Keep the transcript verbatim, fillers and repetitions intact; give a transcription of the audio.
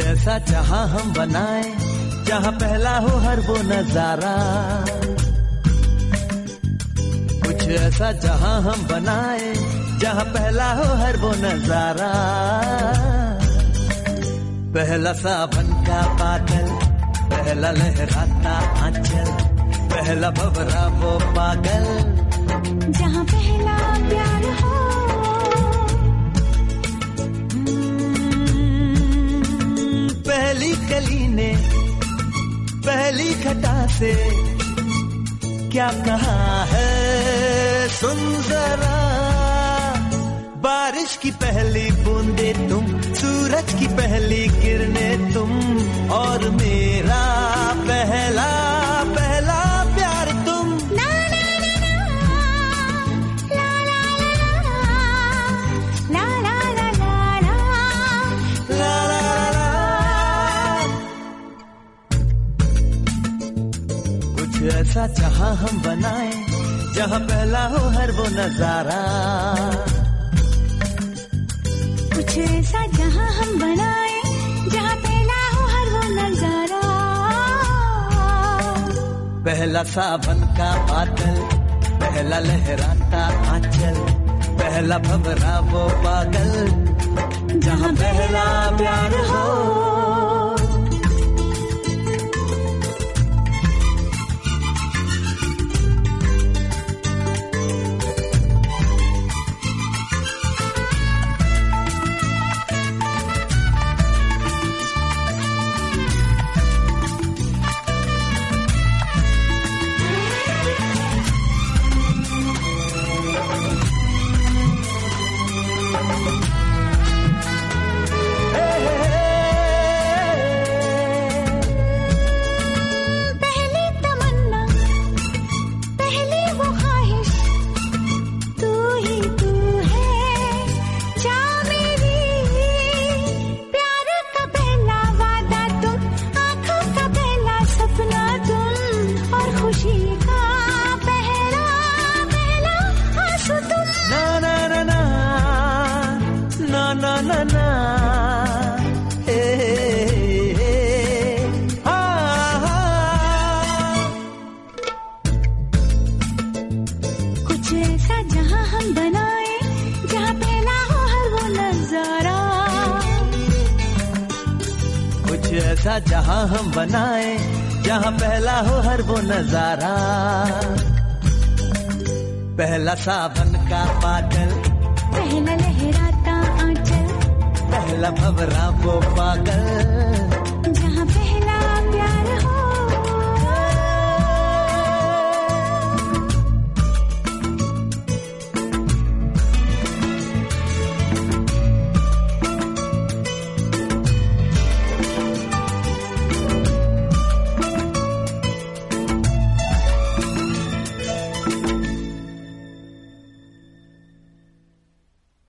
ऐसा जहां हम बनाए, जहां पहला हो हर वो नजारा। कुछ ऐसा जहां हम बनाए, जहां पहला हो हर वो नजारा। पहला सावन का बादल, पहला लहराता आंचल, पहला भंवरा वो पागल, जहां पहला प्यार हो। पहली कली ने पहली घटा से क्या कहा है सुन जरा। बारिश की पहली बूंदे तुम, सूरज की पहली किरणें तुम, और मेरा पहला पहला प्यार तुम। ना ना ना ना, ला ला ला ला, ला ला ला ला, ला ला ला। कुछ ऐसा जहां हम बनाए, जहां पहला हो हर वो नजारा। कुछ ऐसा जहां हम बनाए, जहां पहला हो हर वो नजारा। पहला सावन का बादल, पहला लहराता आंचल, पहला भंवरा वो पागल, जहां पहला प्यार हो। ऐसा जहां हम बनाए, जहां पहला हो हर वो नजारा। पहला सावन का बादल, पहला लहराता आंचल, पहला भंवरा वो पागल,